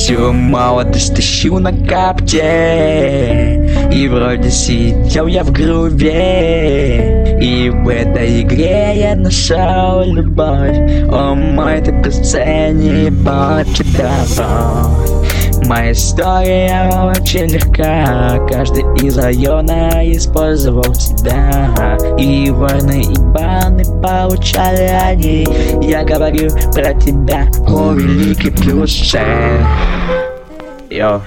Всю молодость тащу на капте, и вроде сидел я в груве, и в этой игре я нашел любовь. О мой, ты бесценен, тебя. Моя история очень легка. Каждый из района использовал тебя, и войны и баны получали они. Я говорю про тебя, о великий плюс. Йо.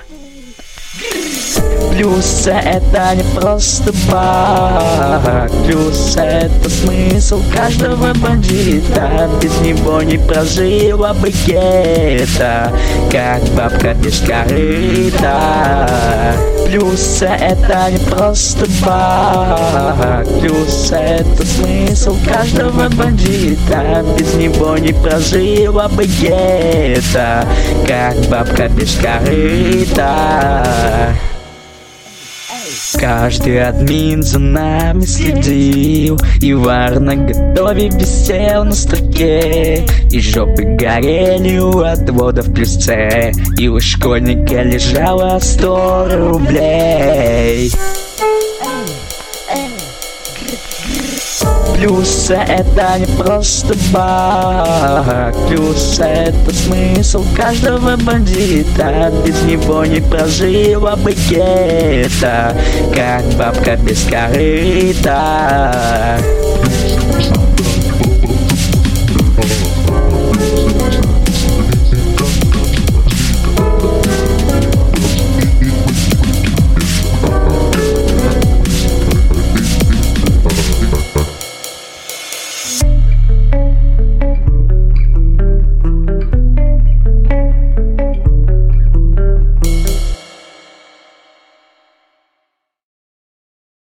Плюс это не просто баг, плюс это смысл каждого бандита. Без него не прожила бы гетто, как бабка без корыта. Плюс это не просто баг, плюс это смысл каждого бандита. Без него не прожила бы гетто, как бабка без корыта. Каждый админ за нами следил, и вар на готове висел на строке, и жопы горели у отводов плюс С, и у школьника лежало 100 рублей. Плюс это не просто баг, плюс это смысл каждого бандита. Без него не прожила бы гетто, как бабка без корыта.